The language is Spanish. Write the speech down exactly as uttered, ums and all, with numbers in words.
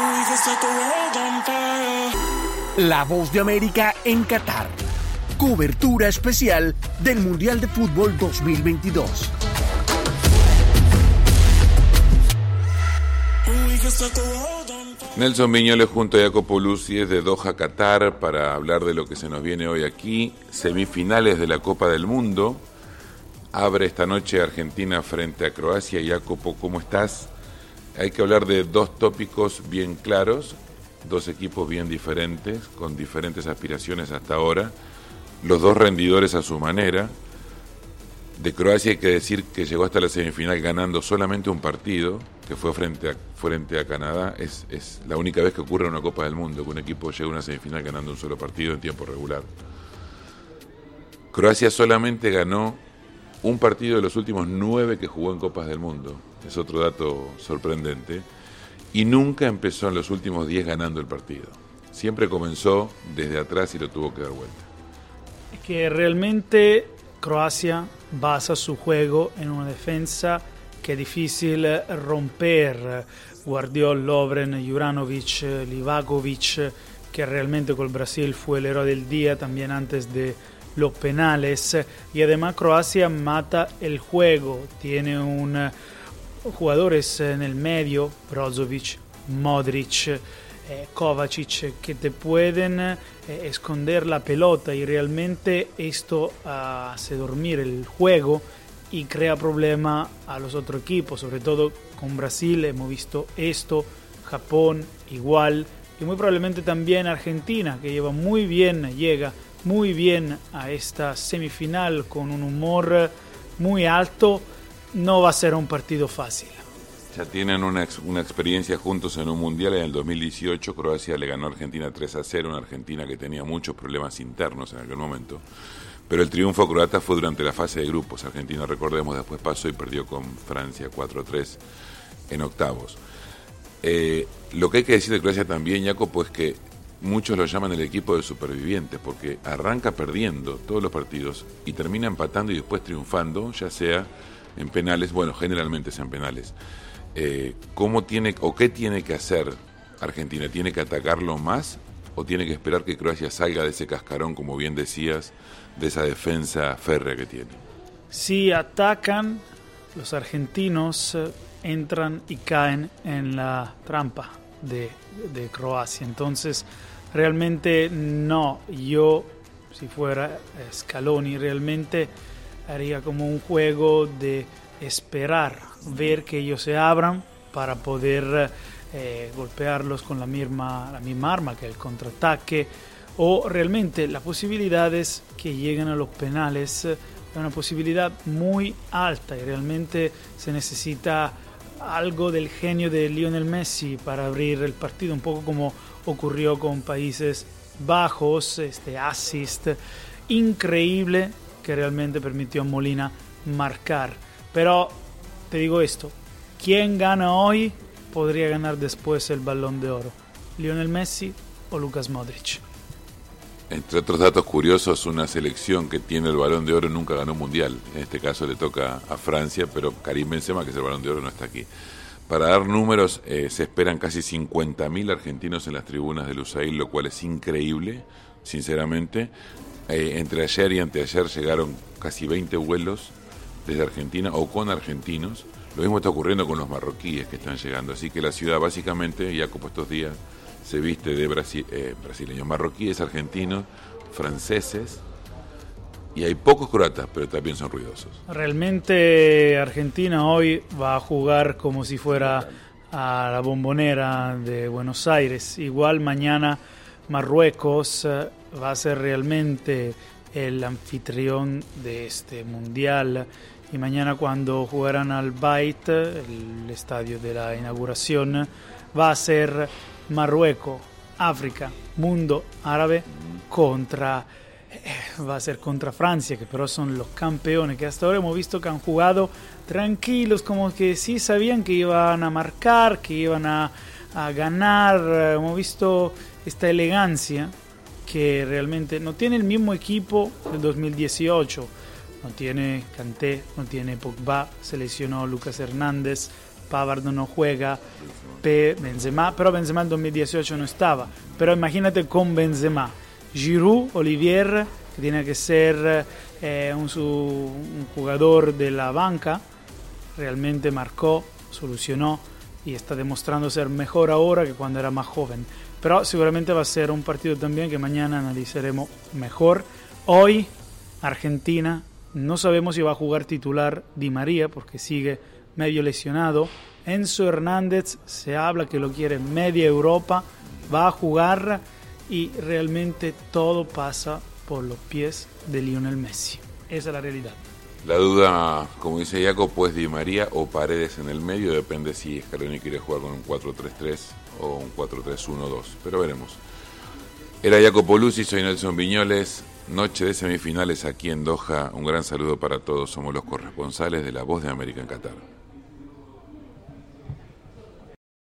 La Voz de América en Qatar. Cobertura especial del Mundial de Fútbol dos mil veintidós. Nelson Viñoles junto a Jacopo Luzzi desde Doha, Qatar, para hablar de lo que se nos viene hoy aquí. Semifinales de la Copa del Mundo. Abre esta noche Argentina frente a Croacia. Jacopo, ¿cómo estás? Hay que hablar de dos tópicos bien claros, dos equipos bien diferentes, con diferentes aspiraciones hasta ahora, los dos rendidores a su manera. De Croacia hay que decir que llegó hasta la semifinal ganando solamente un partido, que fue frente a, frente a Canadá. Es, es la única vez que ocurre en una Copa del Mundo, que un equipo llega a una semifinal ganando un solo partido en tiempo regular. Croacia solamente ganó un partido de los últimos nueve que jugó en Copas del Mundo. Es otro dato sorprendente. Y nunca empezó en los últimos diez ganando el partido. Siempre comenzó desde atrás y lo tuvo que dar vuelta. Es que realmente Croacia basa su juego en una defensa que es difícil romper. Guardiola, Lovren, Juranovic, Livakovic, que realmente con Brasil fue el héroe del día también antes de los penales. Y además Croacia mata el juego. Tiene un jugadores en el medio, Brozovic, Modric, eh, Kovacic, que te pueden eh, esconder la pelota y realmente esto uh, hace dormir el juego y crea problema a los otros equipos, sobre todo con Brasil hemos visto esto, Japón igual y muy probablemente también Argentina, que lleva muy bien, llega muy bien a esta semifinal con un humor muy alto. No va a ser un partido fácil. Ya tienen una, ex, una experiencia juntos en un mundial. En el dos mil dieciocho Croacia le ganó a Argentina tres a cero, una Argentina que tenía muchos problemas internos en aquel momento. Pero el triunfo croata fue durante la fase de grupos. Argentina, recordemos, después pasó y perdió con Francia cuatro a tres en octavos. Eh, lo que hay que decir de Croacia también, Jacopo, es que muchos lo llaman el equipo de supervivientes, porque arranca perdiendo todos los partidos y termina empatando y después triunfando, ya sea en penales, bueno, generalmente sean penales. Eh, ¿Cómo tiene o qué tiene que hacer Argentina? ¿Tiene que atacarlo más o tiene que esperar que Croacia salga de ese cascarón, como bien decías, de esa defensa férrea que tiene? Si atacan, los argentinos eh, entran y caen en la trampa de, de Croacia. Entonces, realmente no. Yo, si fuera Scaloni, realmente haría como un juego de esperar, ver que ellos se abran para poder eh, golpearlos con la misma, la misma arma que el contraataque, o realmente la posibilidad es que lleguen a los penales, es una posibilidad muy alta y realmente se necesita algo del genio de Lionel Messi para abrir el partido, un poco como ocurrió con Países Bajos, este assist increíble que realmente permitió a Molina marcar. Pero te digo esto, ¿quién gana hoy podría ganar después el Balón de Oro? ¿Lionel Messi o Lucas Modric? Entre otros datos curiosos, una selección que tiene el Balón de Oro nunca ganó un mundial. En este caso le toca a Francia, pero Karim Benzema, que es el Balón de Oro, no está aquí. Para dar números, eh, se esperan casi cincuenta mil argentinos en las tribunas de Lusail, lo cual es increíble, sinceramente. Eh, entre ayer y anteayer llegaron casi veinte vuelos desde Argentina o con argentinos. Lo mismo está ocurriendo con los marroquíes que están llegando. Así que la ciudad básicamente, ya como estos días, se viste de brasi- eh, brasileños, marroquíes, argentinos, franceses, y hay pocos croatas, pero también son ruidosos. Realmente Argentina hoy va a jugar como si fuera a la Bombonera de Buenos Aires. Igual mañana Marruecos va a ser realmente el anfitrión de este mundial. Y mañana cuando jugarán al Bait, el estadio de la inauguración, va a ser Marruecos, África, mundo árabe contra... va a ser contra Francia, que pero son los campeones, que hasta ahora hemos visto que han jugado tranquilos, como que sí sabían que iban a marcar, que iban a, a ganar. Hemos visto esta elegancia que realmente no tiene el mismo equipo del dos mil dieciocho. No tiene Kanté, no tiene Pogba, se lesionó Lucas Hernández, Pavard no juega, P, Benzema, pero Benzema en dos mil dieciocho no estaba. Pero imagínate con Benzema, Giroud, Olivier, que tiene que ser eh, un, su, un jugador de la banca, realmente marcó, solucionó y está demostrando ser mejor ahora que cuando era más joven. Pero seguramente va a ser un partido también que mañana analizaremos mejor. Hoy, Argentina, no sabemos si va a jugar titular Di María porque sigue medio lesionado. Enzo Hernández se habla que lo quiere media Europa, va a jugar y realmente todo pasa por los pies de Lionel Messi. Esa es la realidad. La duda, como dice Jaco, pues Di María o Paredes en el medio, depende si Scaloni quiere jugar con un cuatro tres tres o un cuatro tres uno dos, pero veremos. Era Jacopo Luzzi, soy Nelson Viñoles, noche de semifinales aquí en Doha, un gran saludo para todos, somos los corresponsales de La Voz de América en Qatar.